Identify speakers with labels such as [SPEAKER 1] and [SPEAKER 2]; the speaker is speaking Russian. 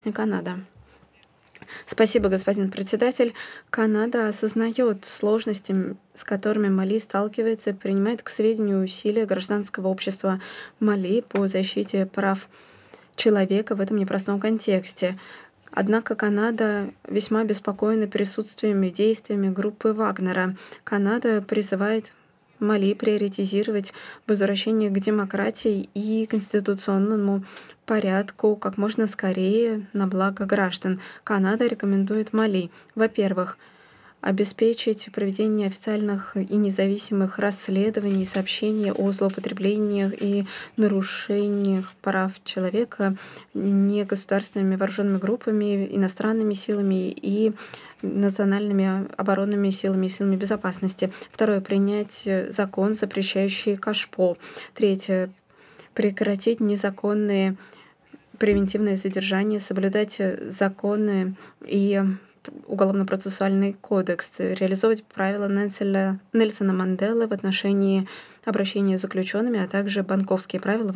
[SPEAKER 1] Канада. Спасибо, господин председатель. Канада осознает сложности, с которыми Мали сталкивается, и принимает к сведению усилия гражданского общества Мали по защите прав человека в этом непростом контексте. Однако Канада весьма обеспокоена присутствием и действиями группы Вагнера. Канада призывает Мали приоритизировать возвращение к демократии и конституционному порядку как можно скорее на благо граждан. Канада рекомендует Мали, во-первых, обеспечить проведение официальных и независимых расследований и сообщений о злоупотреблениях и нарушениях прав человека негосударственными вооруженными группами, иностранными силами и национальными оборонными силами и силами безопасности. Второе, принять закон, запрещающий кашпо. Третье, прекратить незаконные превентивные задержания, соблюдать законы и уголовно-процессуальный кодекс, реализовывать правила Нельсона Манделы в отношении обращения с заключенными, а также банковские правила